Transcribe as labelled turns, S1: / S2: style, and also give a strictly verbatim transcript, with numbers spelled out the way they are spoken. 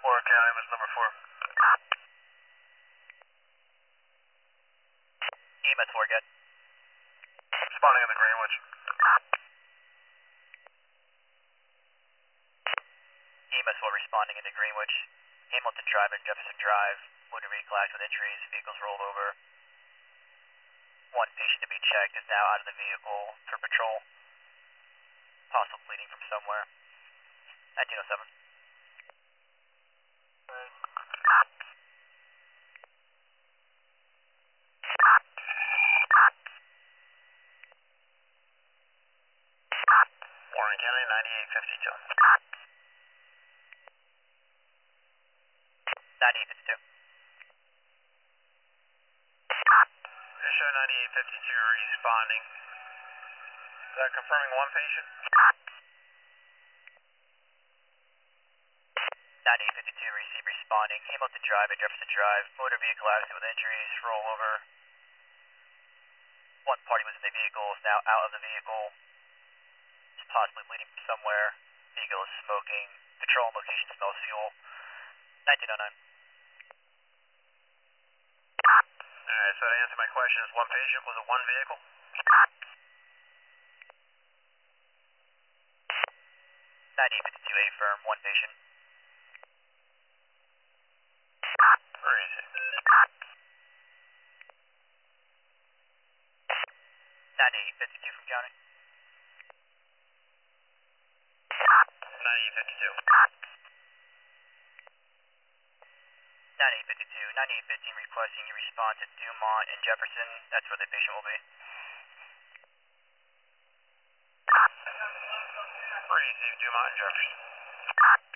S1: Warren County was number four.
S2: E M S four, good.
S1: Responding on the Greenwich.
S2: E M S four responding into Greenwich. Hamilton Drive and Jefferson Drive. Motor vehicle accident with injuries. Vehicles rolled over. One patient to be checked is now out of the vehicle for patrol. Possible bleeding from somewhere. nineteen oh seven.
S1: Warren County ninety-eight fifty-two.
S2: ninety-eight fifty-two.
S1: Show ninety-eight fifty-two responding. Uh, confirming one patient.
S2: ninety-eight fifty-two, receive responding. Hamilton Drive and Jefferson Drive. Motor vehicle accident with injuries. Roll over. One party was in the vehicle, is now out of the vehicle. Is possibly bleeding from somewhere. Vehicle is smoking. Patrol location smells fuel. nineteen oh nine.
S1: Alright, so to answer my question, is one patient, was it one vehicle?
S2: ninety-eight fifty-two, A firm, one patient.
S1: Where is it?
S2: ninety-eight fifty-two from county.
S1: ninety-eight fifty-two.
S2: ninety-eight fifty-two, ninety-eight fifteen requesting you respond to Dumont and Jefferson. That's where the patient will be.
S1: Receive Dumont and Jefferson.